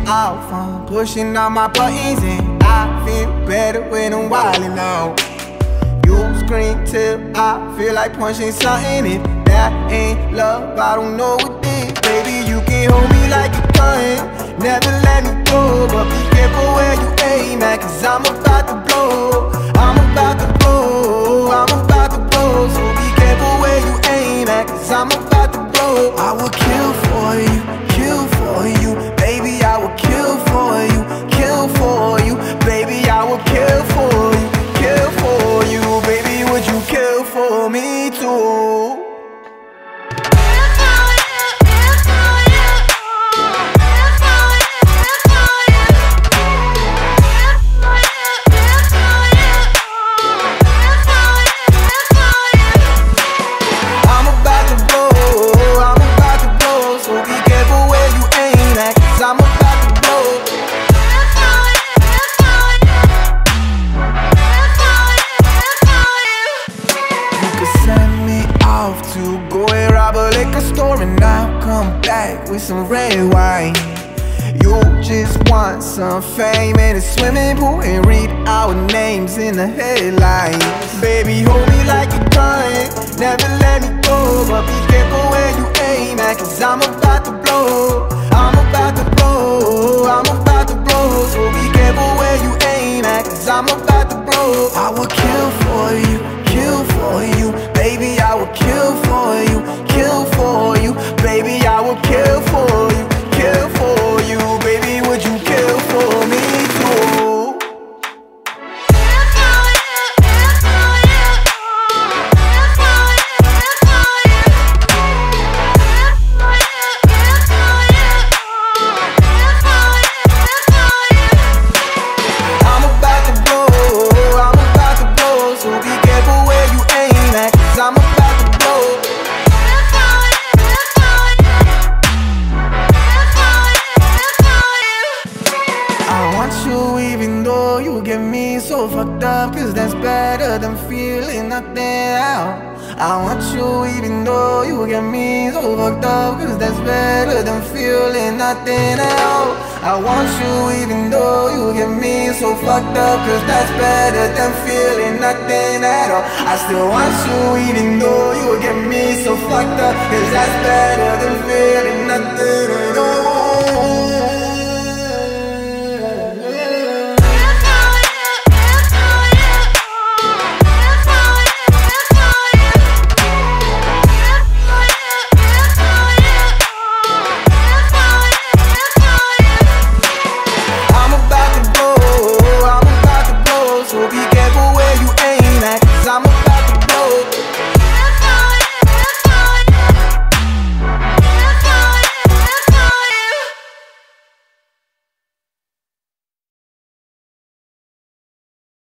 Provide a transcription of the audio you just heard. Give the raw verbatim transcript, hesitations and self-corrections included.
off, I'm pushing all my buttons and I feel better when I'm wildin' out. You scream till I feel like punching something. If that ain't love, I don't know what is. Baby, you can hold me like a gun, never let me go, but be careful where you aim at, cause I'm about to blow. I'm about to blow, I'm about to blow. So be careful where you aim at, cause I'm about to blow. I will kill for you, kill for you. Baby, I will kill for you, kill for you. Baby, I will kill for you, kill for you. Baby, would you kill for me too? And I'll come back with some red wine. You just want some fame in a swimming pool and read our names in the headlines. Baby, hold me like a gun, never let me go, but be careful where you aim at, cause I'm about to blow. I'm about to blow, I'm about to blow. So be careful where you aim at, cause I'm about to blow. I will kill for you, kill for you. Baby, I will kill for you, kill for you. Baby, I will kill for you, kill for you. Baby, would you kill for me too? I'm about to blow, I'm about to blow. So be careful where you aim at, cause I'm about to blow. I want you even though you get me so fucked up, cause that's better than feeling nothing out. I want you even though you get me so fucked up, cause that's better than feeling nothing out. I want you even though you get me so fucked up, cause that's better than feeling nothing at all. I still want you even though you get me so fucked up, cause that's better than feeling nothing at all.